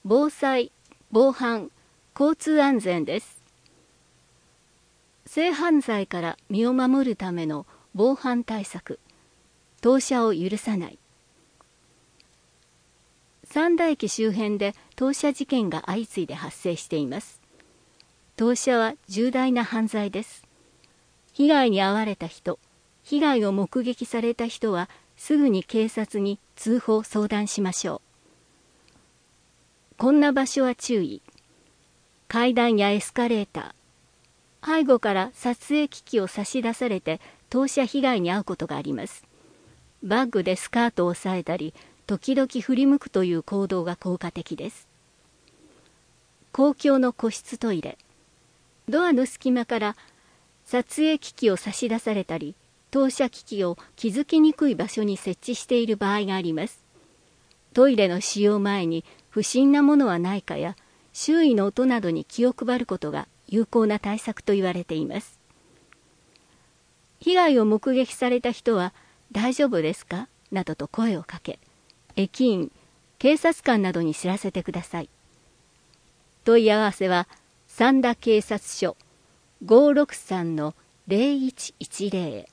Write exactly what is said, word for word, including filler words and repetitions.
防災、防犯、交通安全です。性犯罪から身を守るための防犯対策、盗車を許さない。三田駅周辺で盗車事件が相次いで発生しています。盗車は重大な犯罪です。被害に遭われた人、被害を目撃された人はすぐに警察に通報相談しましょう。こんな場所は注意。階段やエスカレーター、背後から撮影機器を差し出されて盗車被害に遭うことがあります。バッグでスカートを押さえたり、時々振り向くという行動が効果的です。公共の個室トイレ、ドアの隙間から撮影機器を差し出されたり、盗車機器を気づきにくい場所に設置している場合があります。トイレの使用前に不審なものはないかや、周囲の音などに気を配ることが有効な対策と言われています。被害を目撃された人は、大丈夫ですかなどと声をかけ、駅員、警察官などに知らせてください。問い合わせは、三田警察署 ごーろくさんのゼロいちいちゼロへ。